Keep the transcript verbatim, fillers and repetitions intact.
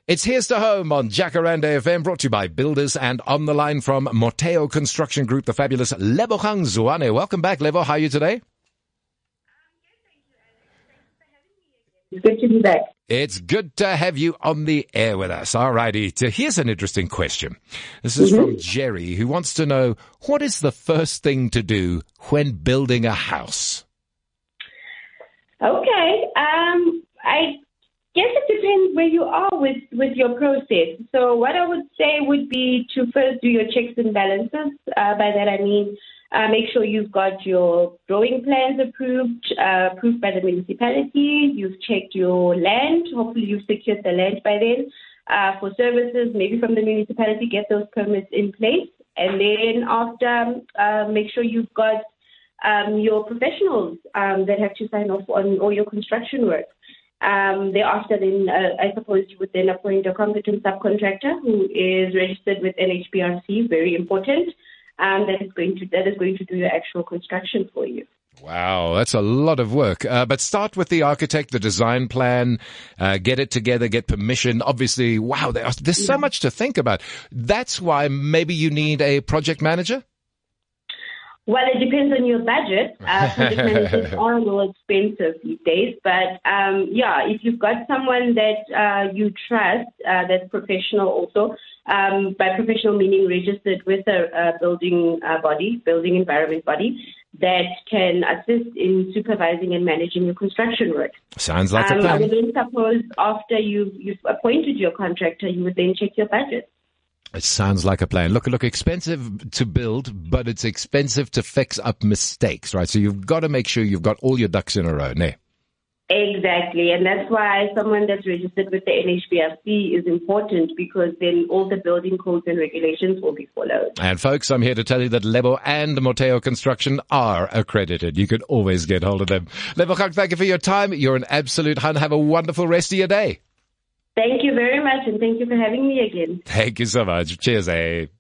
It's Here's to Home on Jacaranda F M, brought to you by Builders, and on the line from Moteo Construction Group, the fabulous Lebogang Zwane. Welcome back, Lebo. How are you today? It's good to be back. It's good to have you on the air with us. All righty. So here's an interesting question. This is mm-hmm. from Jerry, who wants to know, what is the first thing to do when building a house? Okay. Um, I guess it depends where you are with, with your process. So what I would say would be to first do your checks and balances. Uh, by that I mean uh, make sure you've got your drawing plans approved, uh, approved by the municipality. You've checked your land. Hopefully you've secured the land by then. Uh, for services, maybe from the municipality, get those permits in place. And then after, uh, make sure you've got um, your professionals um, that have to sign off on all your construction work. Um, thereafter, then uh, I suppose you would then appoint a competent subcontractor who is registered with N H B R C. Very important. Um, that is going to that is going to do your actual construction for you. Wow, that's a lot of work. Uh, but start with the architect, the design plan, uh, get it together, get permission. Obviously, wow, there's, there's so much to think about. That's why maybe you need a project manager? Well, it depends on your budget. Uh, project managers are a little expensive these days. But, um, yeah, if you've got someone that uh, you trust, uh, that's professional also, um, by professional meaning registered with a, a building uh, body, building environment body, that can assist in supervising and managing your construction work. Sounds like um, a plan. I would then suppose after you've, you've appointed your contractor, you would then check your budget. It sounds like a plan. Look, look, expensive to build, but it's expensive to fix up mistakes, right? So you've got to make sure you've got all your ducks in a row, ne? Exactly. And that's why someone that's registered with the N H B R C is important, because then all the building codes and regulations will be followed. And folks, I'm here to tell you that Lebo and Moteo Construction are accredited. You can always get hold of them. Lebo, thank you for your time. You're an absolute hun. Have a wonderful rest of your day. Thank you very much, and thank you for having me again. Thank you so much. Cheers, eh?